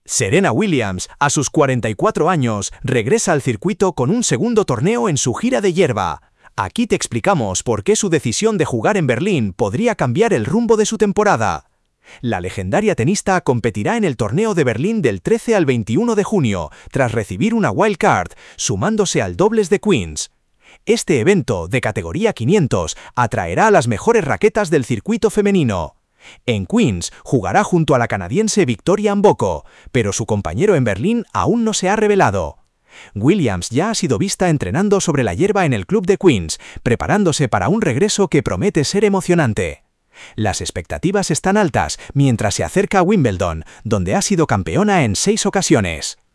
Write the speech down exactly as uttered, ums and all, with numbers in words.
Serena Williams, a sus cuarenta y cuatro años, regresa al circuito con un segundo torneo en su gira de hierba. Aquí te explicamos por qué su decisión de jugar en Berlín podría cambiar el rumbo de su temporada. La legendaria tenista competirá en el torneo de Berlín del trece al veintiuno de junio, tras recibir una wild card, sumándose al dobles de Queens. Este evento, de categoría quinientos, atraerá a las mejores raquetas del circuito femenino. En Queens jugará junto a la canadiense Victoria Mboko, pero su compañero en Berlín aún no se ha revelado. Williams ya ha sido vista entrenando sobre la hierba en el club de Queens, preparándose para un regreso que promete ser emocionante. Las expectativas están altas mientras se acerca a Wimbledon, donde ha sido campeona en seis ocasiones.